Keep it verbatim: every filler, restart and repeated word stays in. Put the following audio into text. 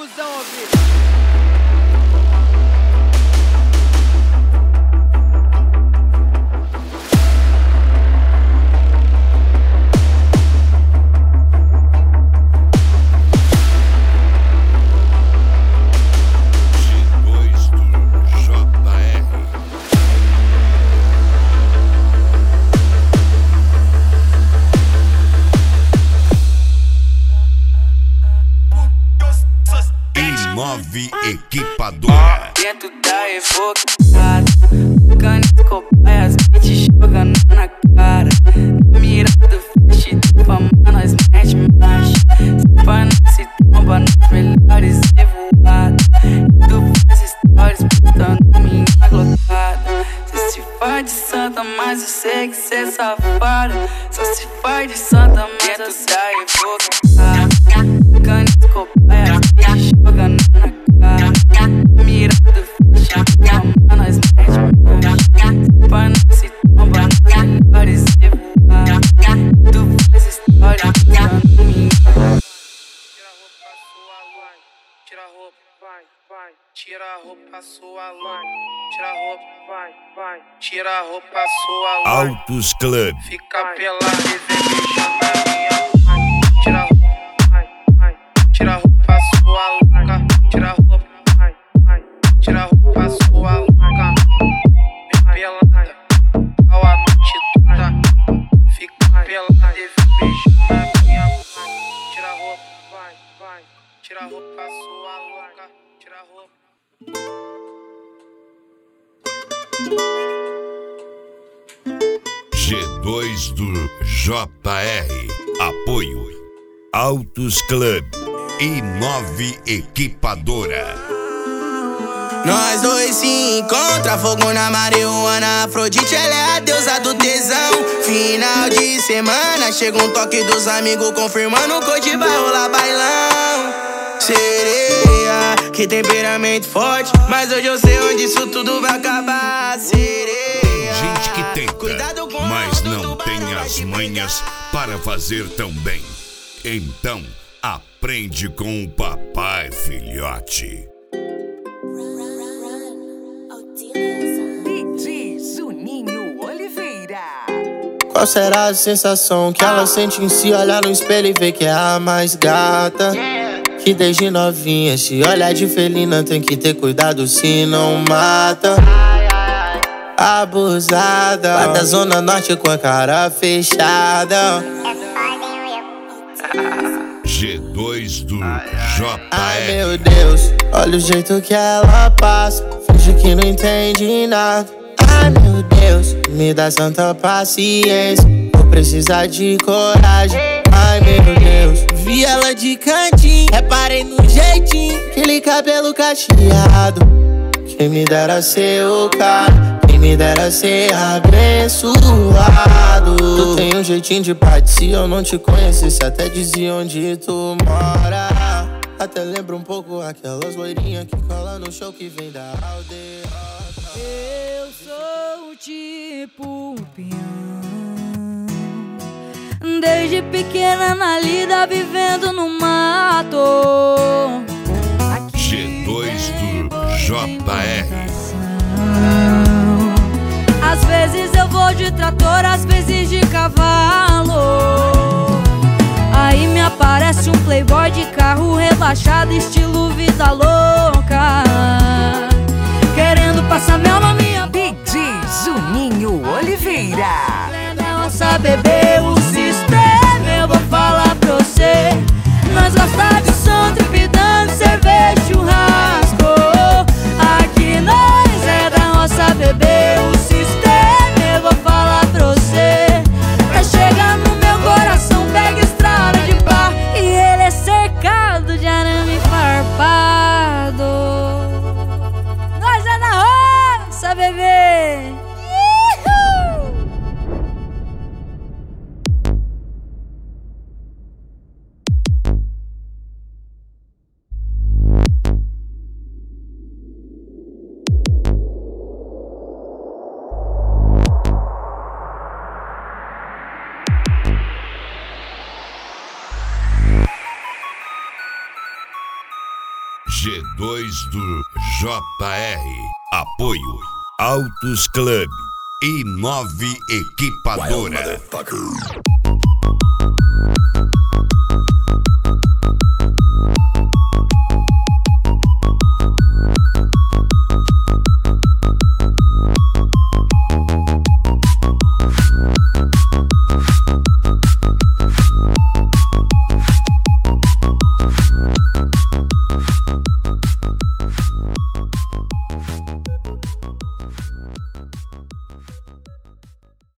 cuzão ouvir. Nove Equipadora. Dentro da evocada, caneta, cobaia, as beats jogando na cara. Mirado, flash, pra nós mete marcha. Se pá, nós se tromba nas melhores revoadas. Tu faz stories postando minha lotada. Cê se faz de santa, mas eu sei que cê é safado. Só se faz de santa, mas eu sei da evocada. Caneta, cobaia, as beats jogando na cara. Mirado, flash, pra nós mete marcha. Pra nós se tromba nas melhores revoadas. Tu faz stories postando minha lotada. Tira a roupa, vai, vai. Tira a roupa, sua line. Tira a roupa, vai, vai. Tira a roupa, sua line. Altos Club. Fica pelado e vem beijando na minha line. Tira a roupa, vai, vai. Tira a roupa, sua line. Tira a roupa, vai, vai. Tira a roupa, sua line. Vem pelada, ao a noite toda. Fica pelado e vem beijando na minha line. Tira a roupa, vai, vai. Tira a roupa, sua louca. Tira a roupa. G dois do J R. Apoio Altos Club e Nove Equipadora. Nós dois se encontra, fogo na marihuana. Afrodite, ela é a deusa do tesão. Final de semana, chega um toque dos amigos confirmando que hoje vai rolar bailão. Sereia, que temperamento forte, mas hoje eu sei onde isso tudo vai acabar. Sereia, tem gente que tenta, mas não tem as manhas para fazer tão bem. Então, aprende com o papai, filhote. D J Juninho Oliveira. Qual será a sensação que ela sente em se olhar no espelho e ver que é a mais gata? Que desde novinha se olha de felina, tem que ter cuidado se não mata. Abusada, lá da zona norte com a cara fechada. G dois do J R. Ai meu Deus, olha o jeito que ela passa, finge que não entende nada. Ai meu Deus, me dá santa paciência, vou precisar de coragem. Ai meu Deus, vi ela de cantinho, reparei no jeitinho, aquele cabelo cacheado. Quem me dera ser o cara, quem me dera ser abençoado. Tu tem um jeitinho de parte, se eu não te conhecesse até dizia onde tu mora. Até lembra um pouco aquelas loirinhas que colam no show que vem da aldeia. Eu sou tipo peão, desde pequena na lida vivendo no mato. Aqui G dois do J R. Às vezes eu vou de trator, às vezes de cavalo. Aí me aparece um playboy de carro relaxado, estilo vida louca, querendo passar mel na minha D J Juninho Oliveira. Nossa bebê, o sistema, eu vou falar pra você. Nós gosta de som, tripidando, cerveja, churrasco. Aqui nós é da nossa bebê, o sistema, eu vou falar pra você. Pra chegar no meu coração, pega estrada de bar, e ele é cercado de arame farpado. dois do J R. Apoio Autos Club e Nove Equipadora.